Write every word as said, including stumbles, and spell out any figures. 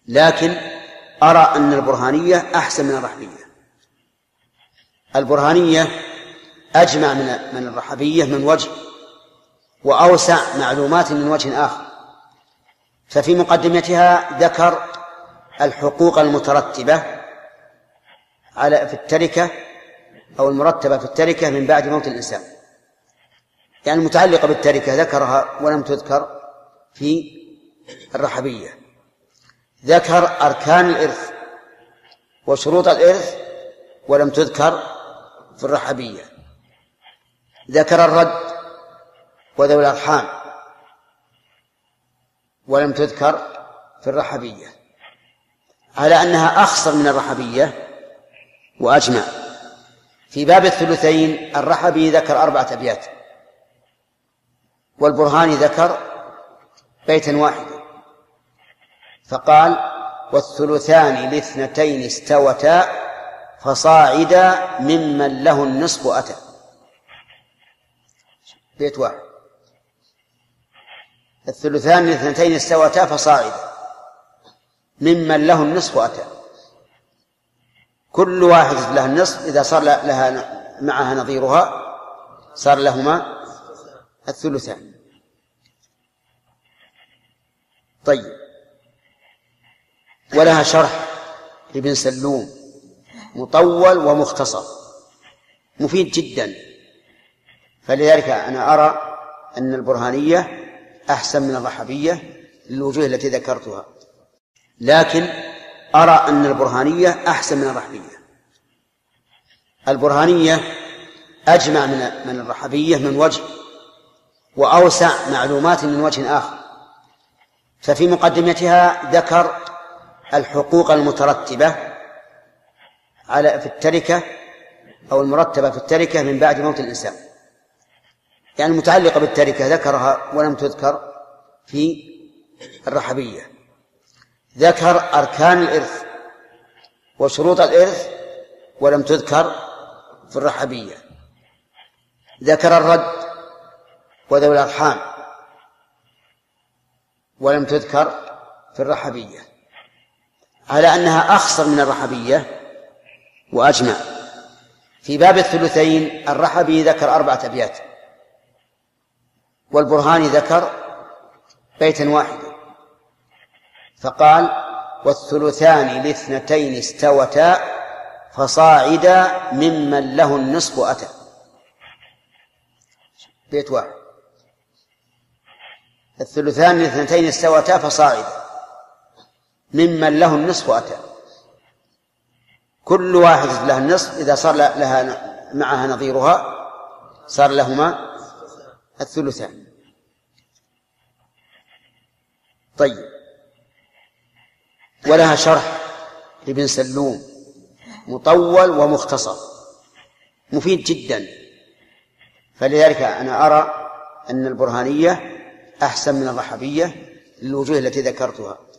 لكن أرى أن البرهانية أحسن من الرحبية. البرهانية أجمع من الرحبية من وجه، وأوسع معلومات من وجه آخر. ففي مقدمتها ذكر الحقوق المترتبة على في التركة أو المرتبة في التركة من بعد موت الإنسان، يعني المتعلقة بالتركة ذكرها ولم تذكر في الرحبية. ذكر أركان الإرث وشروط الإرث ولم تذكر في الرحبية. ذكر الرد وذوي الأرحام ولم تذكر في الرحبية، على أنها أخصر من الرحبية وأجمع. في باب الثلثين الرحبي ذكر أربعة أبيات، والبرهاني ذكر بيتا واحدا، فقال: والثلثان لاثنتين استوتا فصاعدا ممن له النصف أتى. بيت واحد. الثلثان لاثنتين استوتا فصاعدا ممن له النصف أتى. كل واحد له النصف، إذا صار لها معها نظيرها صار لهما الثلثان. طيب، ولها شرح لابن سلوم مطول ومختصر مفيد جدا، فلذلك أنا أرى أن البرهانية أحسن من الرحبية للوجوه التي ذكرتها، لكن أرى أن البرهانية أحسن من الرحبية. البرهانية أجمع من الرحبية من وجه، وأوسع معلومات من وجه آخر. ففي مقدمتها ذكر الحقوق المترتبة على في التركة أو المرتبة في التركة من بعد موت الإنسان، يعني المتعلقة بالتركة ذكرها ولم تذكر في الرحبية. ذكر أركان الإرث وشروط الإرث ولم تذكر في الرحبية. ذكر الرد وذوي الأرحام ولم تذكر في الرحبية، على أنها أخصر من الرحبية وأجمع. في باب الثلثين الرحبي ذكر أربعة أبيات، والبرهاني ذكر بيتا واحدا، فقال: والثلثان لاثنتين استوتا فصاعدا ممن له النصف أتى. بيت واحد. الثلثان لاثنتين استوتا فصاعدا ممن له النصف أتى. كل واحد له النصف، إذا صار لها معها نظيرها صار لهما الثلثان. طيب، ولها شرح لابن سلوم مطول ومختصر مفيد جدا، فلذلك أنا أرى أن البرهانية أحسن من الرحبية للوجوه التي ذكرتها.